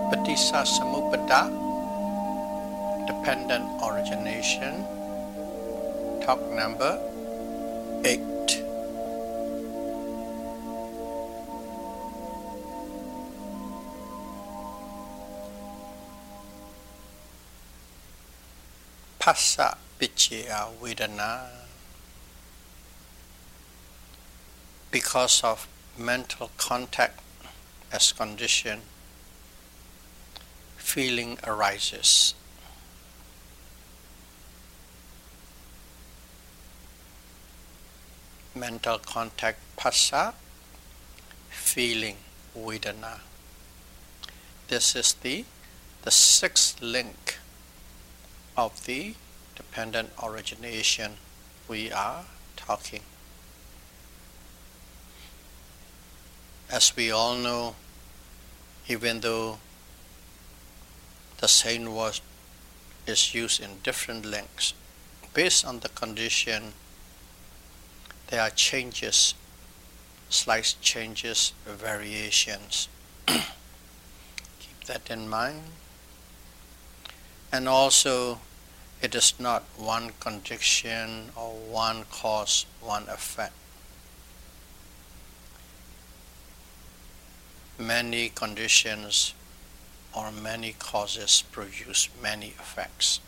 Paticcasamuppada, dependent origination, talk number 8. Phassa Vichaya Vedana. Because of mental contact as condition, feeling arises. Mental contact phassa, feeling vedana. This is the sixth link of the dependent origination we are talking. As we all know, even though the same word is used in different links, based on the condition, there are changes, slight changes, variations. Keep that in mind. And also, it is not one condition or one cause, one effect. Many conditions or many causes produce many effects.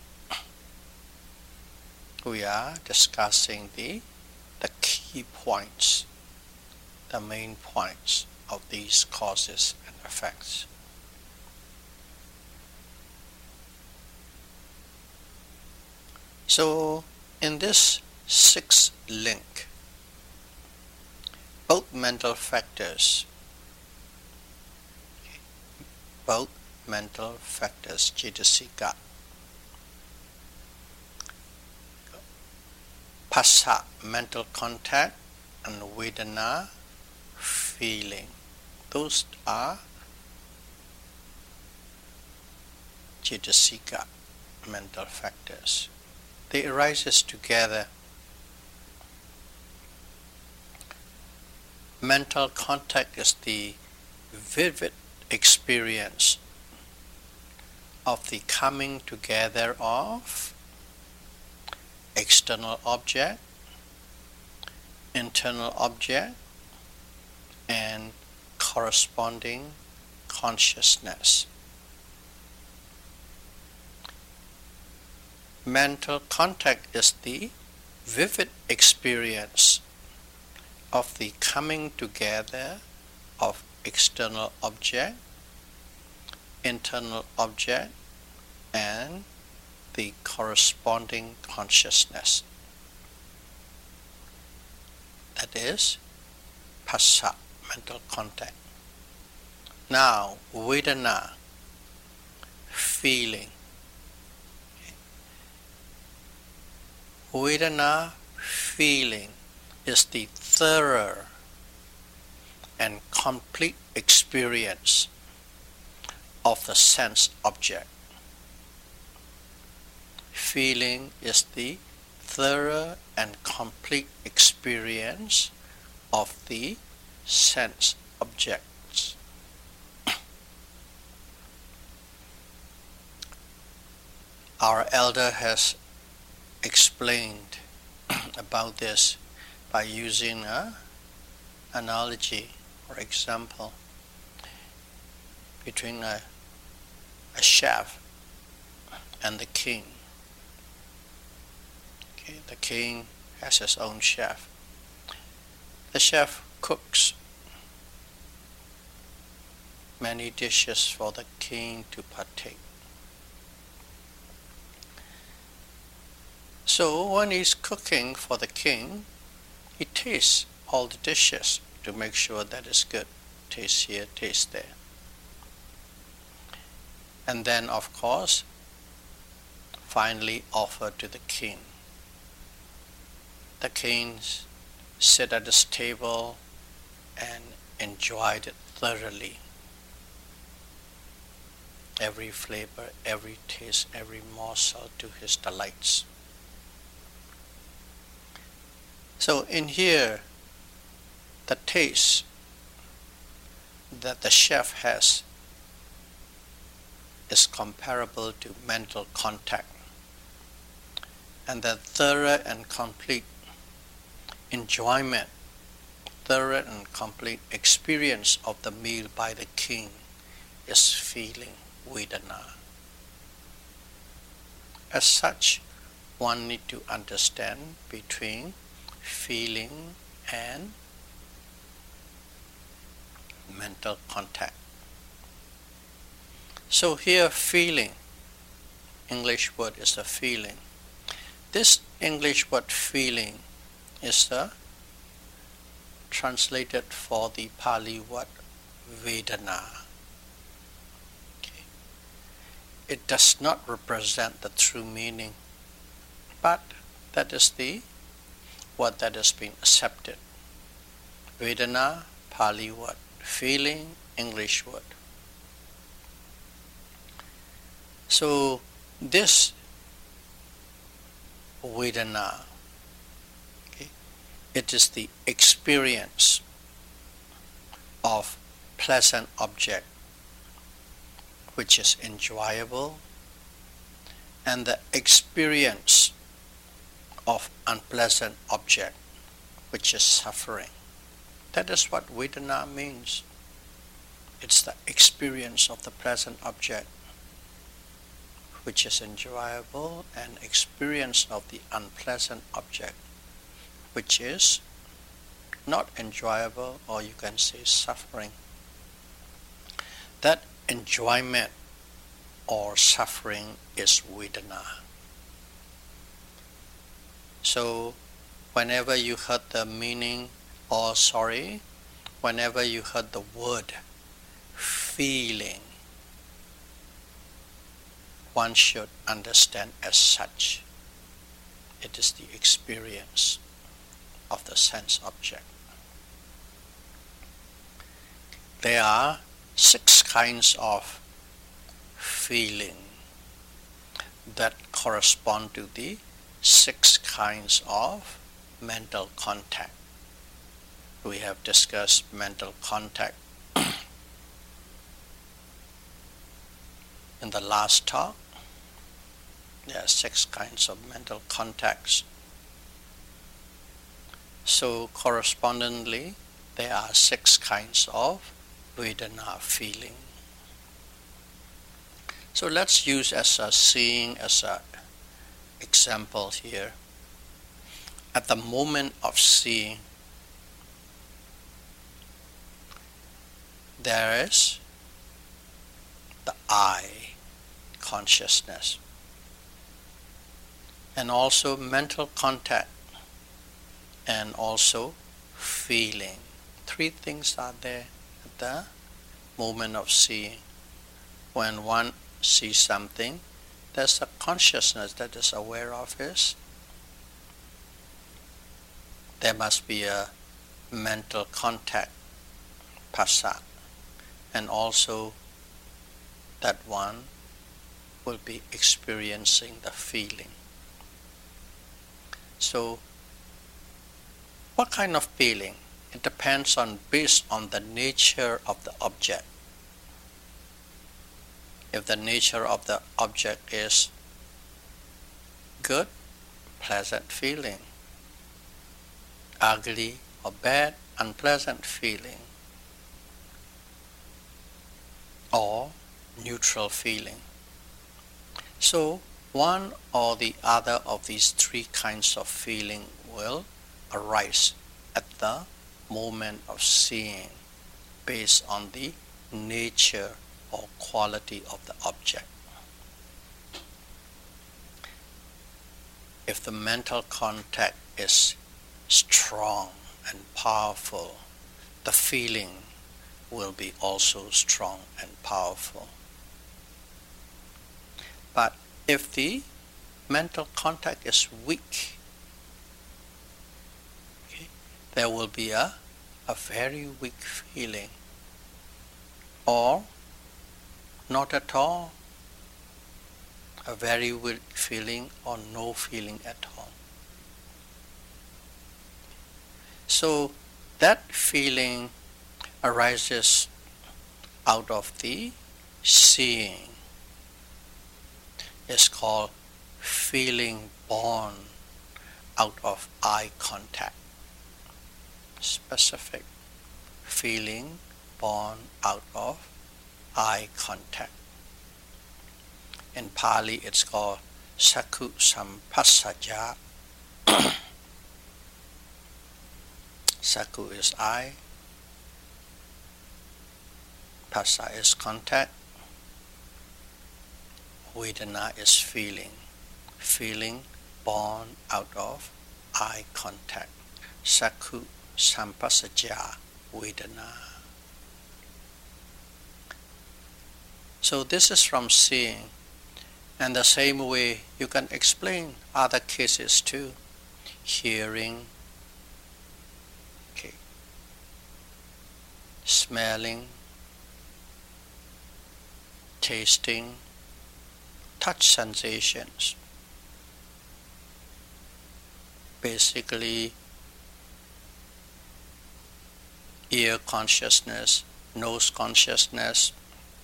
We are discussing the key points, the main points of these causes and effects. So, in this sixth link, both mental factors, cetasika, phassa, mental contact, and vedana, feeling. Those are cetasika, mental factors. They arise together. Mental contact is the vivid experience of the coming together of external object, internal object, and corresponding consciousness. Mental contact is the vivid experience of the coming together of external object, internal object, and the corresponding consciousness. That is phassa, mental contact. Now, vedana, feeling. Vedana, feeling, is the thorough and complete experience of the sense object. Feeling is the thorough and complete experience of the sense objects. Our elder has explained about this by using an analogy or example between a chef and the king. Okay, the king has his own chef. The chef cooks many dishes for the king to partake. So when he's cooking for the king, he tastes all the dishes to make sure that it's good. Taste here, taste there. And then, of course, finally offer to the king. The king sit at his table and enjoyed it thoroughly. Every flavor, every taste, every morsel to his delights. So in here, the taste that the chef has is comparable to mental contact, and the thorough and complete enjoyment, thorough and complete experience of the meal by the king is feeling, Vedana. As such, one need to understand between feeling and mental contact. So here feeling, English word is a feeling. This English word feeling is the translated for the Pali word Vedana. Okay. It does not represent the true meaning, but that is the word that has been accepted. Vedana, Pali word. Feeling, English word. So this Vedana, okay, it is the experience of pleasant object which is enjoyable, and the experience of unpleasant object which is suffering. That is what Vedana means. It's the experience of the pleasant object which is enjoyable, and experience of the unpleasant object which is not enjoyable, or you can say suffering. That enjoyment or suffering is Vedana. So whenever you heard the meaning, whenever you heard the word feeling, one should understand as such. It is the experience of the sense object. There are 6 kinds of feeling that correspond to the 6 kinds of mental contact. We have discussed mental contact in the last talk. There are 6 kinds of mental contacts. So correspondingly, there are 6 kinds of Vedana feeling. So let's use as a seeing as an example here. At the moment of seeing, there is the eye consciousness, and also mental contact, and also feeling. 3 things are there at the moment of seeing. When one sees something, there's a consciousness that is aware of it. There must be a mental contact, phassa, and also that one will be experiencing the feeling. So what kind of feeling? It depends based on the nature of the object. If the nature of the object is good, pleasant feeling, ugly or bad, unpleasant feeling, or neutral feeling. So one or the other of these 3 kinds of feeling will arise at the moment of seeing based on the nature or quality of the object. If the mental contact is strong and powerful, the feeling will be also strong and powerful. But if the mental contact is weak, okay, there will be a very weak feeling, or not at all, a very weak feeling, or no feeling at all. So that feeling arises out of the seeing. is called feeling born out of eye contact. Specific feeling born out of eye contact. In Pali it's called Sakku Sampassaja. Sakku is eye, Passa is contact, Vedana is feeling. Feeling born out of eye contact. Sakku Sampassaja Vedana. So this is from seeing. And the same way you can explain other cases too. Hearing, okay, smelling, tasting, touch sensations. Basically, ear consciousness, nose consciousness,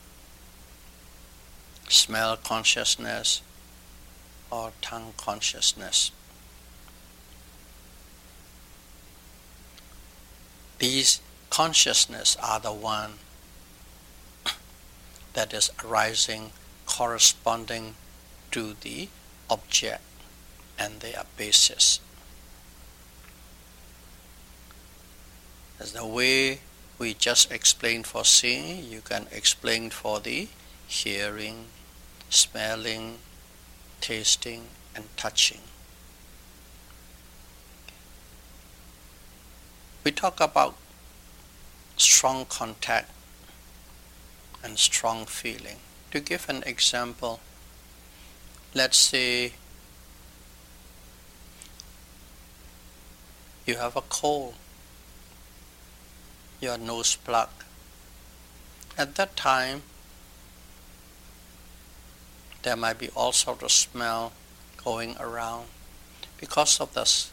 smell consciousness, or tongue consciousness. These consciousness are the one that is arising corresponding to the object and their basis. As the way we just explained for seeing, you can explain for the hearing, smelling, tasting, and touching. We talk about strong contact and strong feeling. To give an example, let's say you have a cold, your nose plugged. At that time, there might be all sorts of smell going around. Because of this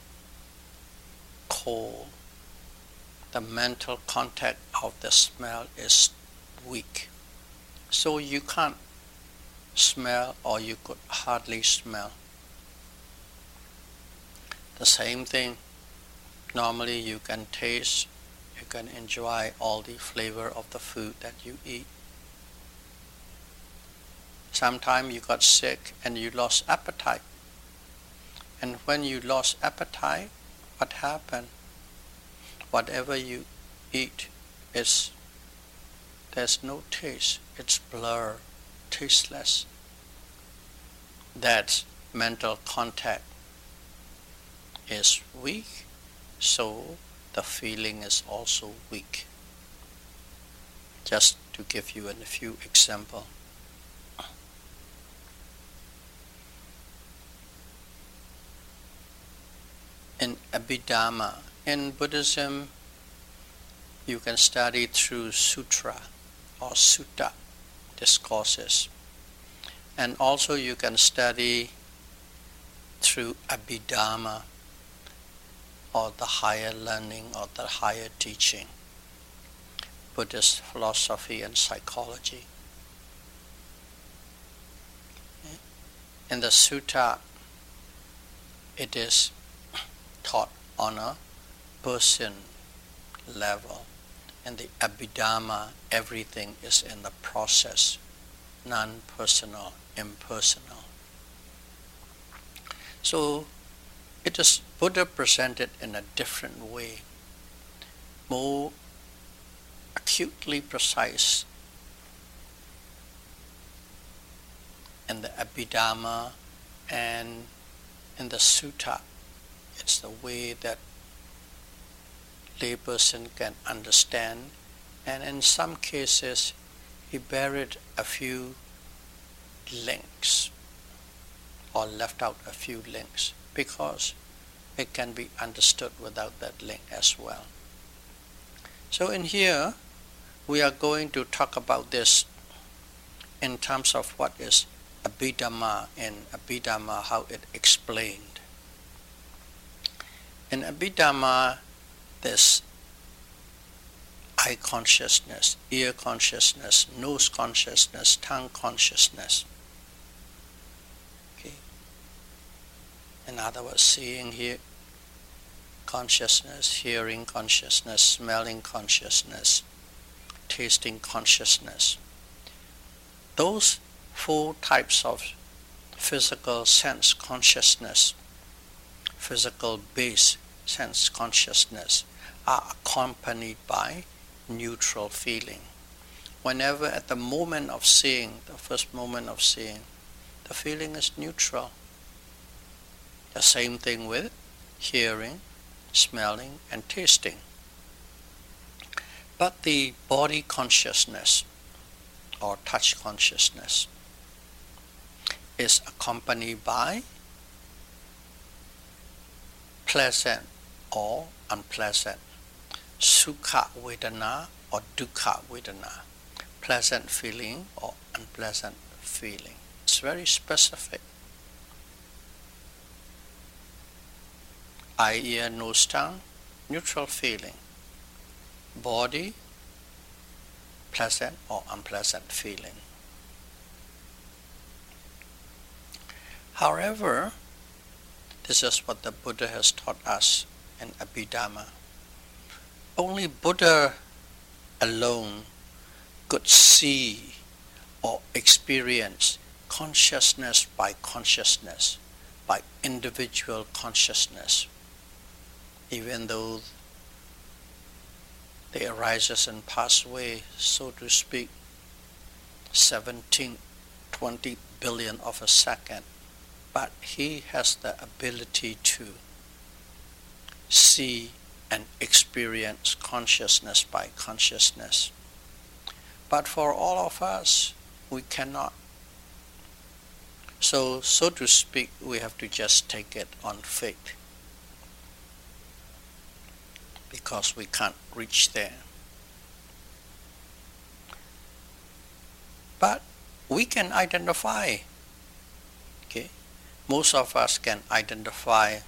cold, the mental contact of the smell is weak. So you can't smell, or you could hardly smell. The same thing, normally you can taste, you can enjoy all the flavor of the food that you eat. Sometimes you got sick and you lost appetite. And when you lost appetite, what happened? Whatever you eat, there's no taste. It's blur, tasteless. That mental contact is weak, so the feeling is also weak. Just to give you a few examples. In Abhidhamma, in Buddhism, you can study through sutra or sutta discourses. And also you can study through Abhidhamma, or the higher learning or the higher teaching, Buddhist philosophy and psychology. In the sutta, it is taught on a person level. In the Abhidhamma, everything is in the process, non-personal, impersonal. So it is Buddha presented in a different way, more acutely precise. In the Abhidhamma and in the sutta, it's the way that layperson can understand, and in some cases he buried a few links or left out a few links because it can be understood without that link as well. So in here we are going to talk about this in terms of what is Abhidhamma, in Abhidhamma how it explained. In Abhidhamma, there's eye consciousness, ear consciousness, nose consciousness, tongue consciousness. In other words, seeing here consciousness, hearing consciousness, smelling consciousness, tasting consciousness. Those 4 types of physical sense consciousness, physical base sense consciousness, are accompanied by neutral feeling. Whenever at the moment of seeing, the first moment of seeing, the feeling is neutral. The same thing with hearing, smelling, and tasting. But the body consciousness or touch consciousness is accompanied by pleasant or unpleasant, sukha vedana or dukkha vedana, pleasant feeling or unpleasant feeling. It's very specific. Eye, ear, nose, tongue, neutral feeling. Body, pleasant or unpleasant feeling. However, this is what the Buddha has taught us in Abhidhamma. Only Buddha alone could see or experience consciousness, by individual consciousness, even though they arises and pass away, so to speak, 17, 20 billion of a second. But he has the ability to see and experience consciousness by consciousness. But for all of us, we cannot. So to speak, we have to just take it on faith, because we can't reach there. But we can identify, okay? Most of us can identify.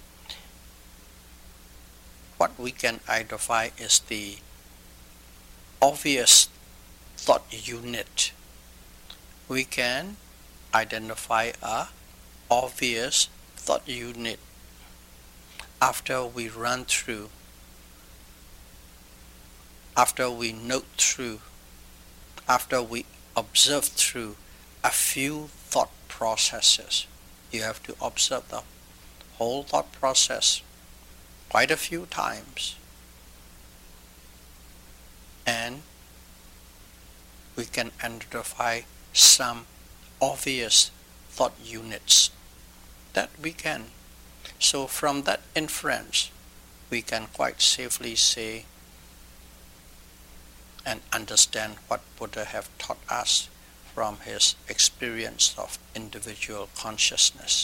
What we can identify is the obvious thought unit. We can identify a obvious thought unit after we run through, after we note through, after we observe through a few thought processes. You have to observe the whole thought process quite a few times, and we can identify some obvious thought units that we can. So from that inference, we can quite safely say and understand what Buddha have taught us from his experience of individual consciousness.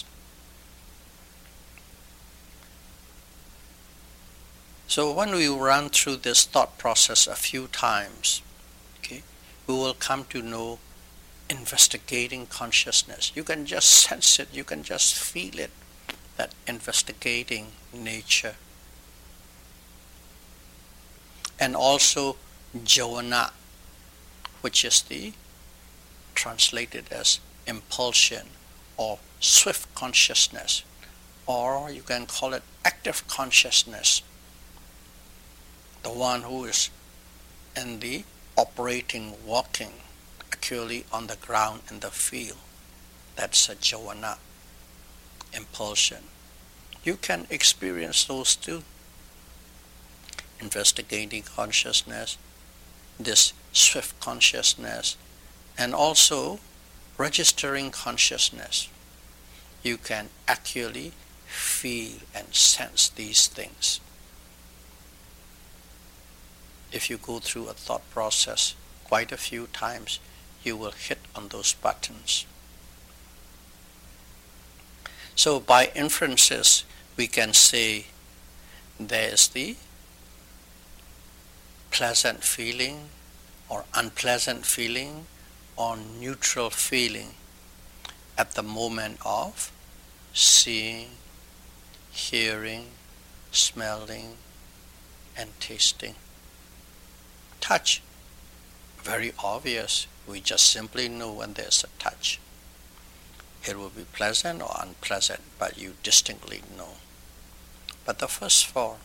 So when we run through this thought process a few times, okay, we will come to know investigating consciousness. You can just sense it, you can just feel it, that investigating nature. And also jhana, which is the translated as impulsion or swift consciousness, or you can call it active consciousness, the one who is in the operating, walking, actually on the ground in the field. That's a jhana, impulsion. You can experience those too. Investigating consciousness, this swift consciousness, and also registering consciousness. You can actually feel and sense these things. If you go through a thought process quite a few times, you will hit on those buttons. So by inferences, we can say there is the pleasant feeling or unpleasant feeling or neutral feeling at the moment of seeing, hearing, smelling, and tasting. Touch, very obvious. We just simply know when there's a touch. it will be pleasant or unpleasant, but you distinctly know. But the first four,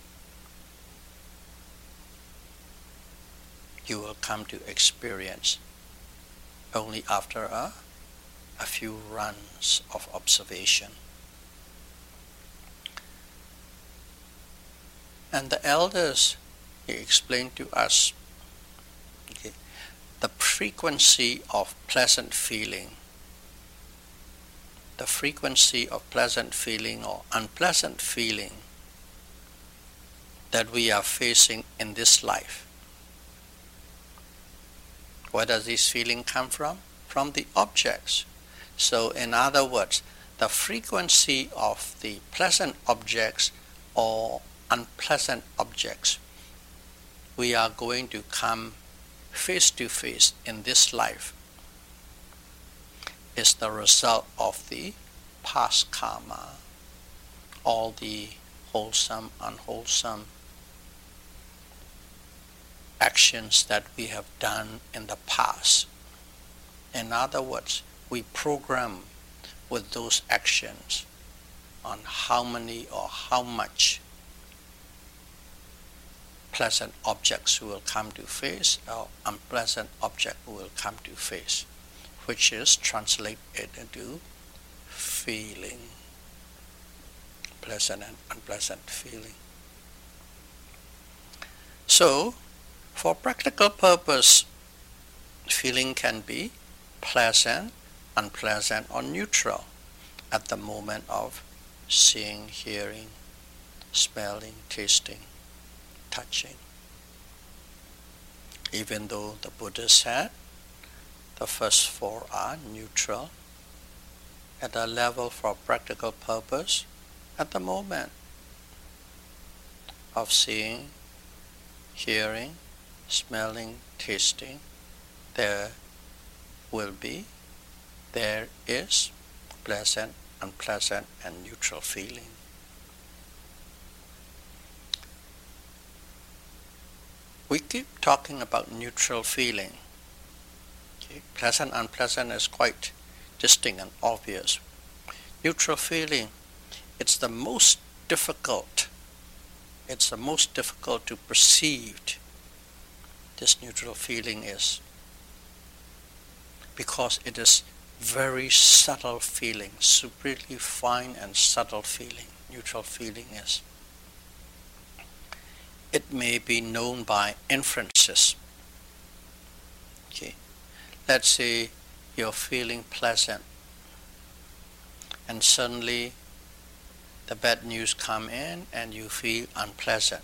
you will come to experience only after a few runs of observation. And the elders, he explained to us, okay, the frequency of pleasant feeling, the frequency of pleasant feeling or unpleasant feeling that we are facing in this life. Where does this feeling come from? From the objects. So in other words, the frequency of the pleasant objects or unpleasant objects we are going to come face to face in this life is the result of the past karma, all the wholesome, unwholesome actions that we have done in the past. In other words, we program with those actions on how many or how much pleasant objects will come to face or unpleasant object will come to face, which is translated into feeling, pleasant and unpleasant feeling. So, for practical purpose, feeling can be pleasant, unpleasant, or neutral at the moment of seeing, hearing, smelling, tasting, touching. Even though the Buddha said the first four are neutral, at a level for practical purpose, at the moment of seeing, hearing, smelling, tasting, there is pleasant, unpleasant, and neutral feeling. We keep talking about neutral feeling. Okay? Pleasant, unpleasant is quite distinct and obvious. Neutral feeling, it's the most difficult. It's the most difficult to perceive. This neutral feeling is because it is very subtle feeling, supremely fine and subtle feeling. Neutral feeling is. It may be known by inferences. Okay. Let's say you're feeling pleasant and suddenly the bad news come in and you feel unpleasant.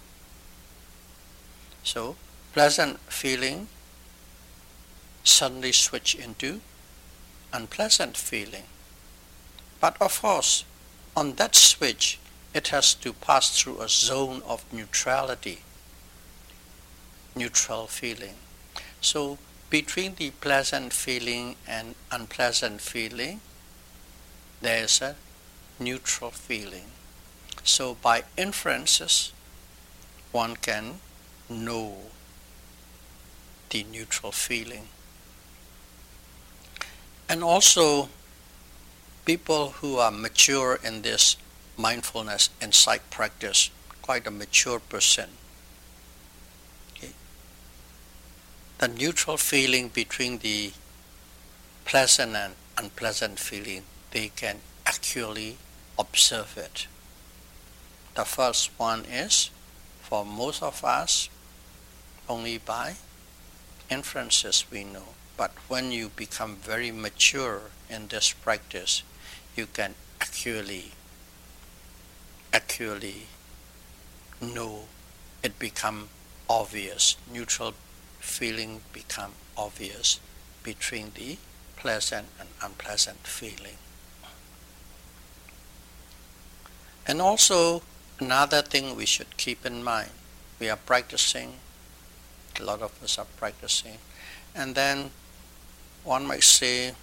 So pleasant feeling suddenly switch into unpleasant feeling. But of course, on that switch, it has to pass through a zone of neutrality, neutral feeling. So between the pleasant feeling and unpleasant feeling, there is a neutral feeling. So by inferences, one can know the neutral feeling. And also, people who are mature in this mindfulness insight practice, quite a mature person, okay, the neutral feeling between the pleasant and unpleasant feeling, they can accurately observe it. The first one is, for most of us, only by inferences we know. But when you become very mature in this practice, you can accurately know. It become obvious. Neutral feeling become obvious between the pleasant and unpleasant feeling. And also another thing we should keep in mind, we are practicing, a lot of us are practicing, and then one might say,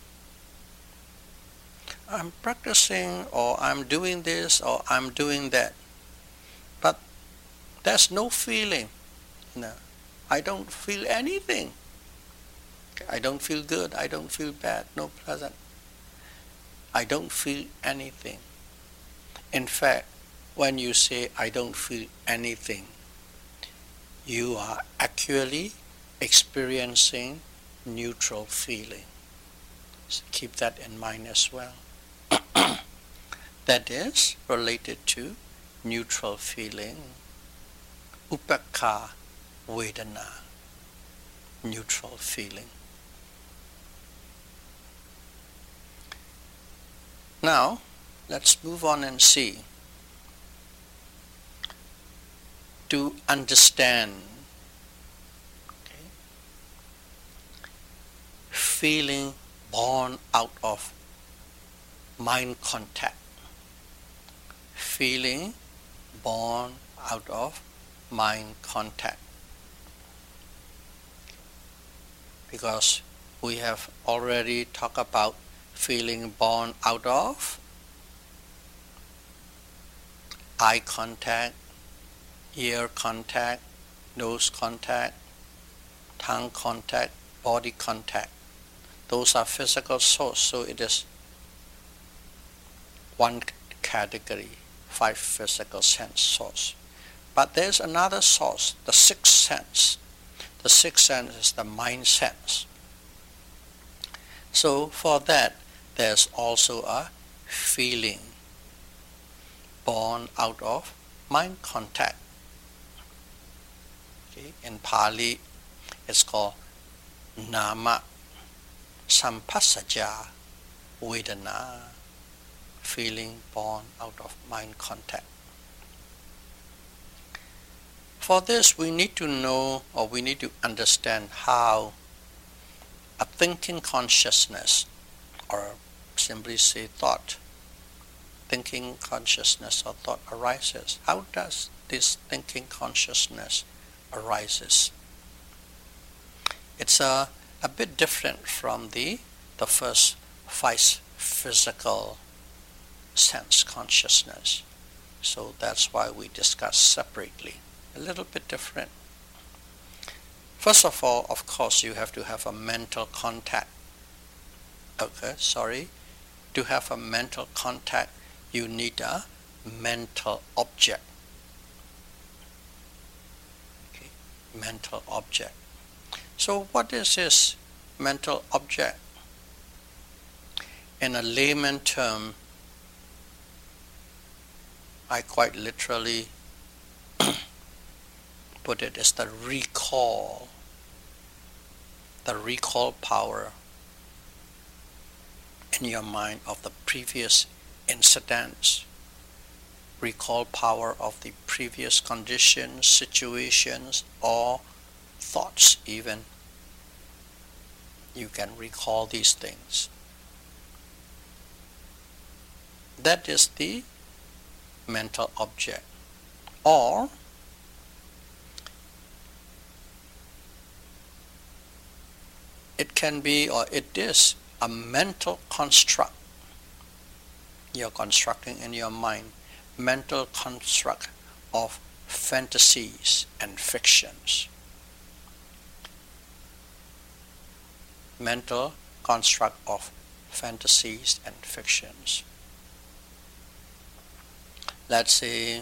I'm practicing, or I'm doing this, or I'm doing that. But there's no feeling. No, I don't feel anything. I don't feel good, I don't feel bad, no pleasant. I don't feel anything. In fact, when you say I don't feel anything, you are actually experiencing neutral feeling. So keep that in mind as well. That is related to neutral feeling, upekha vedana, neutral feeling. Now, let's move on and see. To understand, okay, feeling born out of mind contact. Feeling born out of mind contact. Because we have already talked about feeling born out of eye contact, ear contact, nose contact, tongue contact, body contact. Those are physical source, so it is one category, 5 physical sense source. But there's another source, the sixth sense. The sixth sense is the mind sense. So for that, there's also a feeling born out of mind contact. Okay? In Pali, it's called nama sampasaja vedana, feeling born out of mind contact. For this, we need to know, or we need to understand how a thinking consciousness, or simply say thought, thinking consciousness or thought arises. How does this thinking consciousness arises? It's a bit different from the first 5 physical sense consciousness. So that's why we discuss separately. A little bit different. First of all, of course, you have to have a mental contact. To have a mental contact, you need a mental object. Okay. Mental object. So what is this mental object? In a layman term, I quite literally put it as the recall power in your mind of the previous incidents, recall power of the previous conditions, situations, or thoughts even. You can recall these things. That is the mental object. Or it can be, or it is, a mental construct. You're constructing in your mind mental construct of fantasies and fictions. Mental construct of fantasies and fictions. Let's say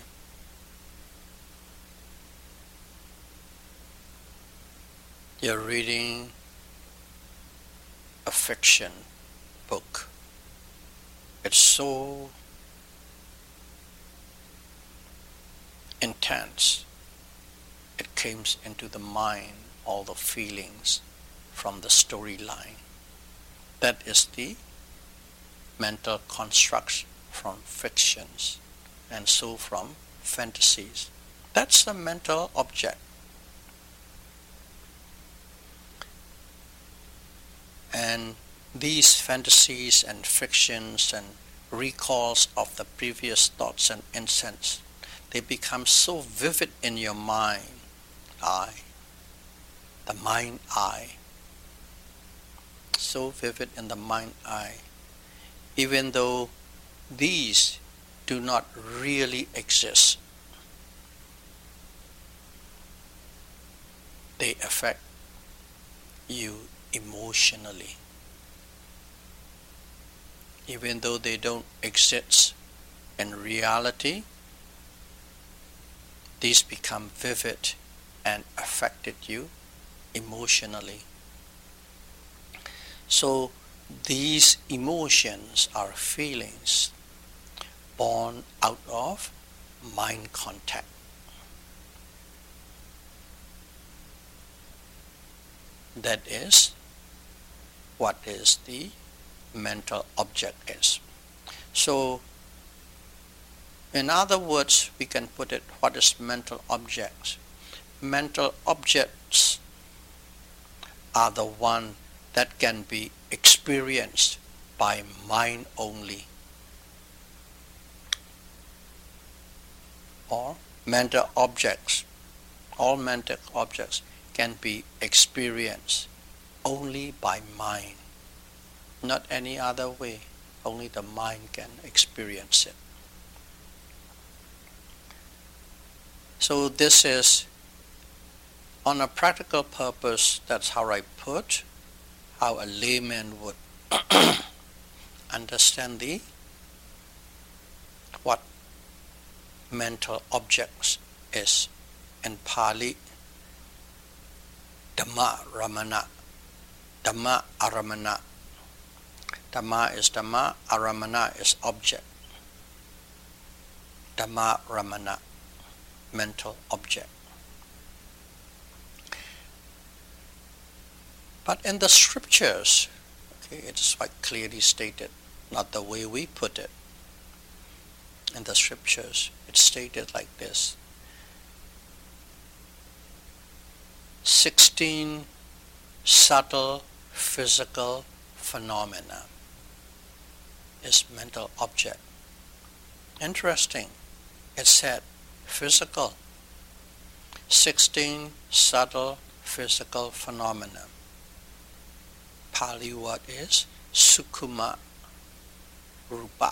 you're reading a fiction book. It's so intense. It comes into the mind, all the feelings from the storyline. That is the mental constructs from fictions, and so from fantasies. That's the mental object. And these fantasies and fictions and recalls of the previous thoughts and incidents, they become so vivid in your mind eye, the mind eye, so vivid in the mind eye, even though these do not really exist. They affect you emotionally. even though they don't exist in reality, these become vivid and affected you emotionally. So these emotions are feelings born out of mind contact. That is what is the mental object is. So in other words, we can put it, what is mental objects? Mental objects are the one that can be experienced by mind only. Or mental objects, all mental objects can be experienced only by mind. Not any other way, only the mind can experience it. So this is, on a practical purpose, that's how I put, how a layman would understand what mental objects is. In Pali, Dhamma Ramana, Dhamma Aramana. Dhamma is Dhamma, Aramana is object. Dhamma Ramana, mental object. But in the scriptures, it's quite clearly stated, not the way we put it. In the scriptures, it's stated like this: 16 subtle physical phenomena is mental object. Interesting. It said physical. 16 subtle physical phenomena. Pali word is Sukkhuma Rupa.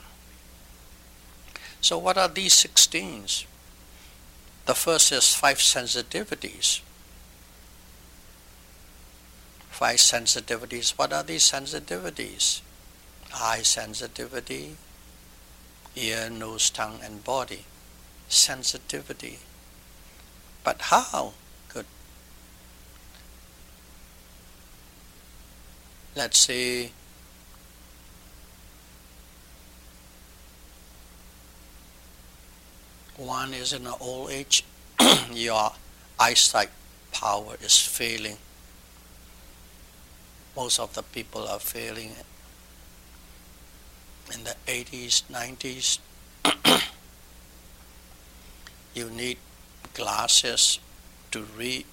So what are these 16s? The first is 5 sensitivities. 5 sensitivities. What are these sensitivities? Eye sensitivity, ear, nose, tongue, and body. Sensitivity. But how? Good. Let's say one is in an old age, your eyesight power is failing. Most of the people are failing in the 80s, 90s. You need glasses to read.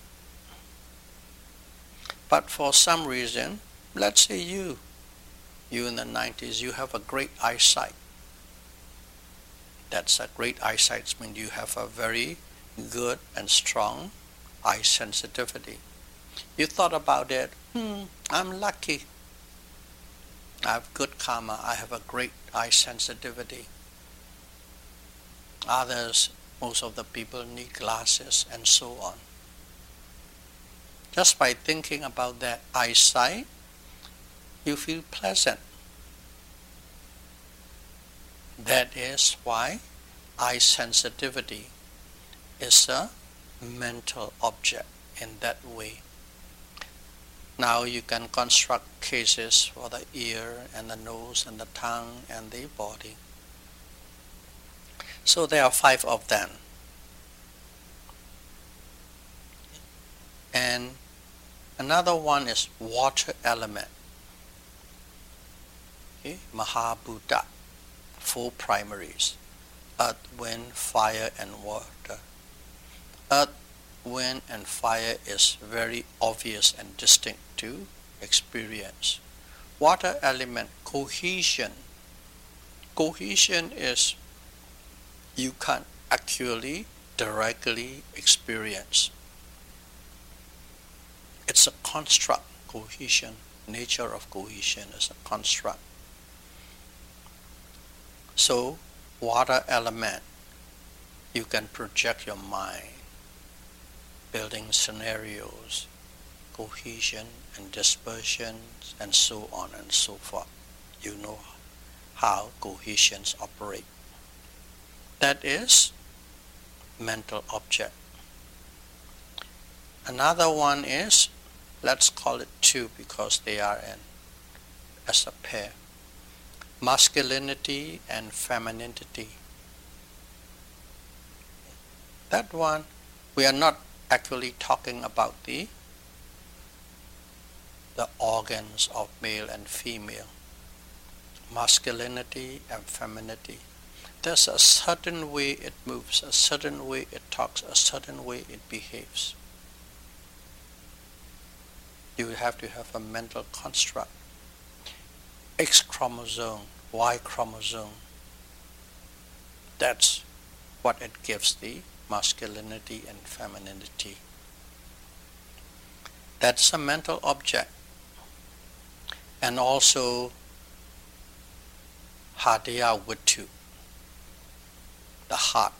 But for some reason, let's say you in the 90s, you have a great eyesight. That's a great eyesight, means you have a very good and strong eye sensitivity. You thought about it, I'm lucky. I have good karma, I have a great eye sensitivity. Others, most of the people need glasses and so on. Just by thinking about that eyesight, you feel pleasant. That is why eye sensitivity is a mental object in that way. Now you can construct cases for the ear and the nose and the tongue and the body. So there are 5 of them. And another one is water element. Mahabhuta, 4 primaries: earth, wind, fire, and water. Earth, wind, and fire is very obvious and distinct to experience. Water element, cohesion. Cohesion is you can't actually directly experience. It's a construct, cohesion. Nature of cohesion is a construct. So, water element, you can project your mind, building scenarios, cohesion and dispersion, and so on and so forth. You know how cohesions operate. That is mental object. Another one is, let's call it two because they are as a pair, masculinity and femininity. That one, we are not actually talking about the organs of male and female, masculinity and femininity. There's a certain way it moves, a certain way it talks, a certain way it behaves. You have to have a mental construct. X chromosome, Y chromosome. That's what it gives the masculinity and femininity. That's a mental object. And also Hadaya Vittu, the heart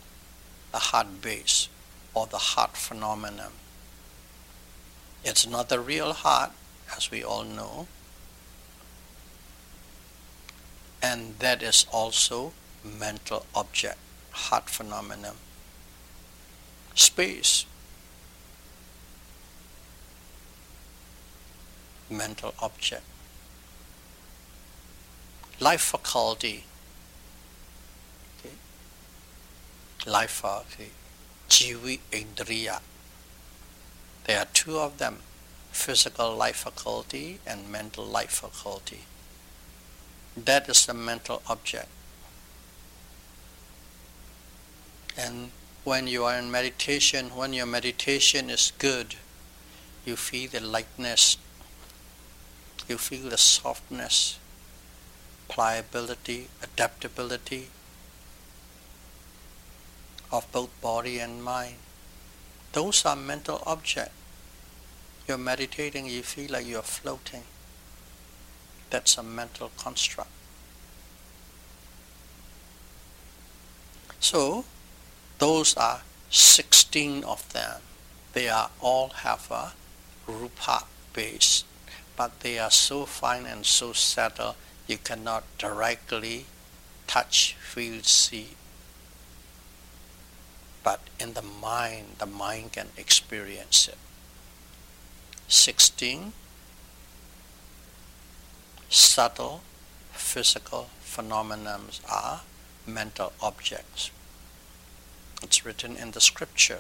base, or the heart phenomenon. It's not the real heart, as we all know, and that is also mental object, heart phenomenon. Space, mental object. Life faculty, okay. Life faculty, Jivi Indriya. There are two of them, physical life faculty and mental life faculty. That is the mental object. And when you are in meditation, when your meditation is good, you feel the lightness, you feel the softness, pliability, adaptability of both body and mind. Those are mental objects. You're meditating, you feel like you're floating. That's a mental construct. So, those are 16 of them. They are all have a rupa base, but they are so fine and so subtle, you cannot directly touch, feel, see. But in the mind can experience it. 16 subtle physical phenomena are mental objects. It's written in the scripture.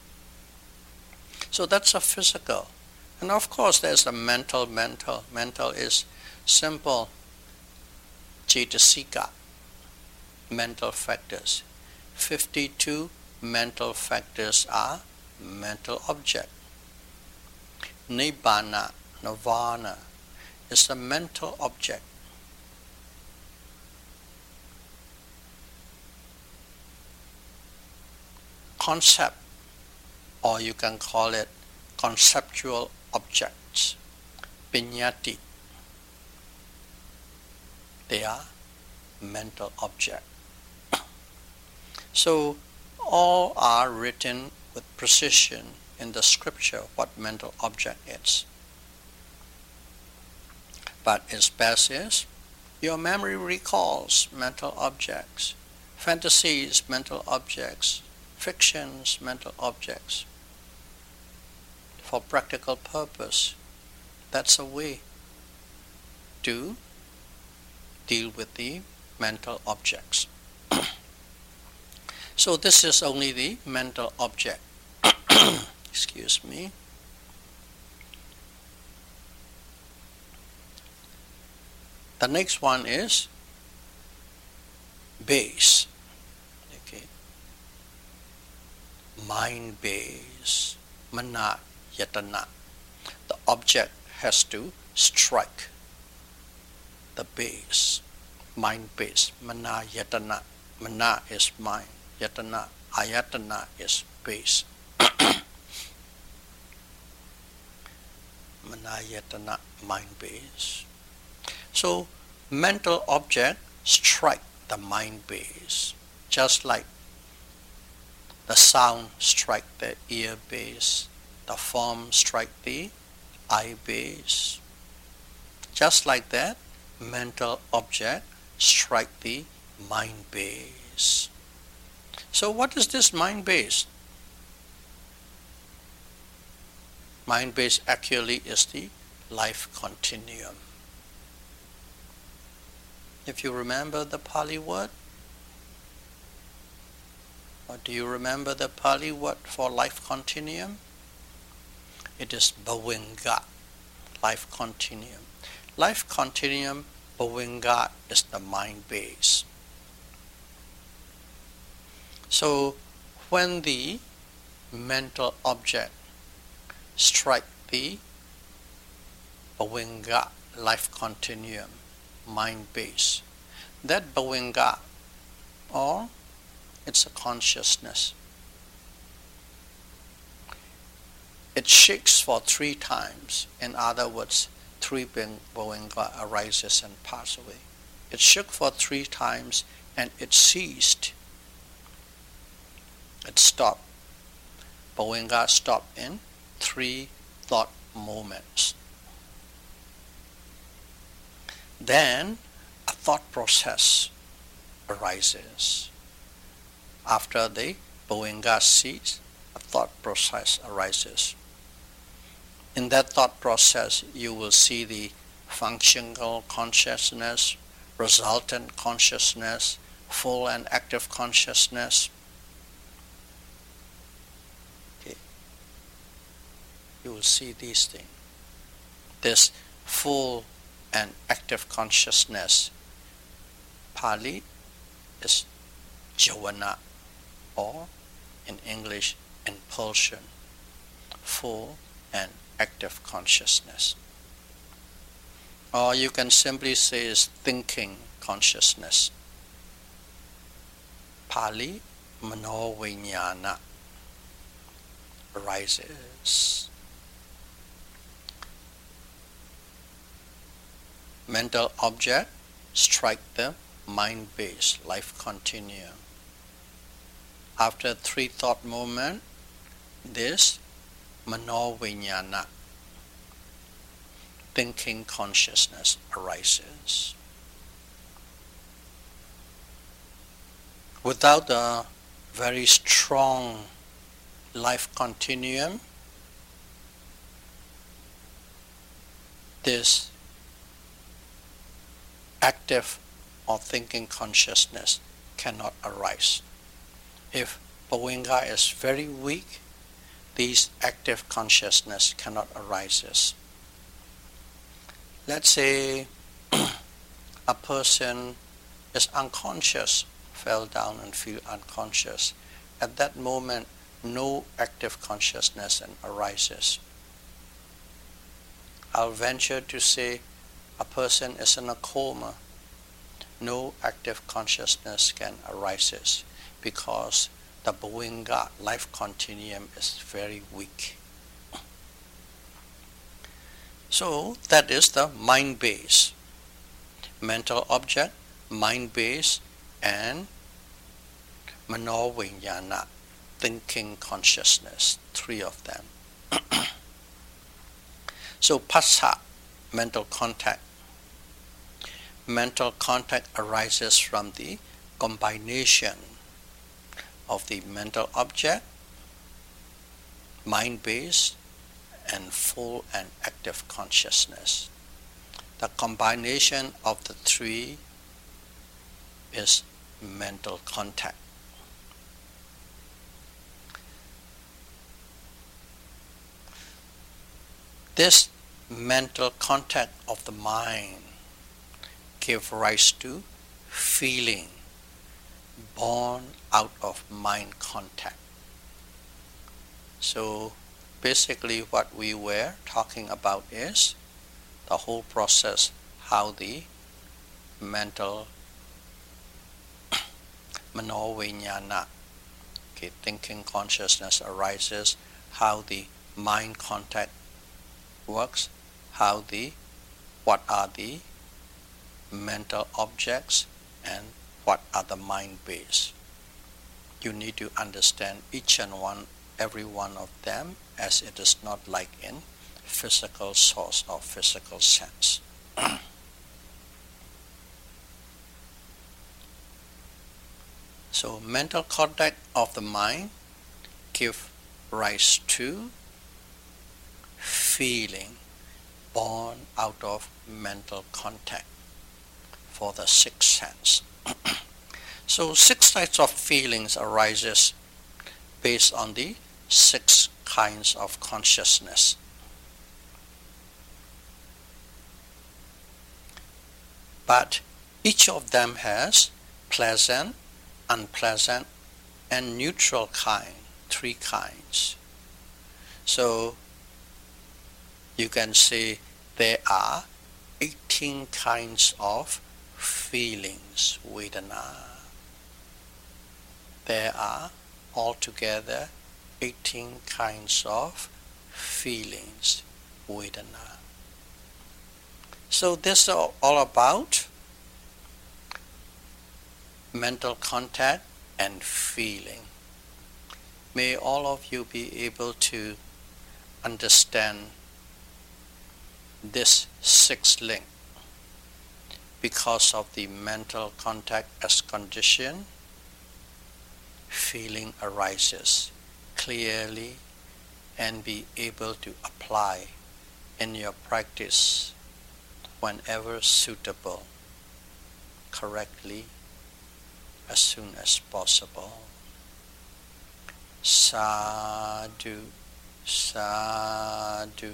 So that's a physical. And of course there's a mental. Mental is simple. Cetasika, mental factors. 52 mental factors are mental object. Nibbana, nirvana, is a mental object. Concept, or you can call it conceptual objects. Viññāti, they are mental object. So all are written with precision in the scripture what mental object is. But its best is your memory recalls mental objects, fantasies mental objects, fictions mental objects. For practical purpose, that's a way to deal with the mental objects. So this is only the mental object. Excuse me. The next one is base. Okay. Mind base. Mana yatana. The object has to strike the base. Mind base. Mana yatana. Mana is mind. Yatana, ayatana is base. Manayatana, mind base. So, mental object strike the mind base, just like the sound strike the ear base, the form strike the eye base. Just like that, mental object strike the mind base. So what is this mind base? Mind base actually is the life continuum. If you remember the Pali word, or do you remember the Pali word for life continuum? It is Bhavanga, life continuum. Life continuum, Bhavanga, is the mind base. So when the mental object strike the Bhavanga, life continuum, mind base, that Bhavanga, or it's a consciousness, it shakes for 3 times. In other words, 3 Bhavanga arises and passes away. It shook for 3 times and it ceased. It stopped. Bhavanga stopped in 3 thought moments. Then a thought process arises. After the Bhavanga ceases, a thought process arises. In that thought process, you will see the functional consciousness, resultant consciousness, full and active consciousness. Okay. You will see these things. This full and active consciousness, Pali, is Javana, or in English, impulsion, full and active consciousness. Or you can simply say is thinking consciousness. Pali, Manovinyana, arises. Mental object strike the mind base, life continuum. After 3 thought moment, this Manovinyana, thinking consciousness, arises. Without a very strong life continuum, this active or thinking consciousness cannot arise. If Bhavanga is very weak, these active consciousness cannot arise. Let's say a person is unconscious, fell down and feel unconscious. At that moment, no active consciousness arises. I'll venture to say a person is in a coma. No active consciousness can arise because the Bhavanga, life continuum, is very weak. So that is the mind base. Mental object, mind base, and Manovinyana, thinking consciousness, 3 of them. So Phassa, mental contact. Mental contact arises from the combination of the mental object, mind base, and full and active consciousness. The combination of the 3 is mental contact. This mental contact of the mind gives rise to feeling born out of mind contact. So basically what we were talking about is the whole process, how the mental Manovinyana, thinking consciousness arises, how the mind contact works, what are the mental objects, and what are the mind base. You need to understand each and every one of them, as it is not like in physical source or physical sense. So mental contact of the mind give rise to feeling born out of mental contact for the sixth sense. So 6 types of feelings arises based on the 6 kinds of consciousness. But each of them has pleasant, unpleasant, and neutral kind, 3 kinds. So you can say there are 18 kinds of feelings, Vedana. There are altogether 18 kinds of feelings, Vedana. So this is all about mental contact and feeling. May all of you be able to understand this 6th link. Because of the mental contact as condition, feeling arises clearly and be able to apply in your practice whenever suitable, correctly, as soon as possible. Sadhu, sadhu,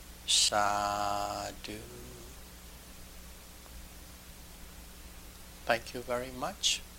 sadhu. Thank you very much.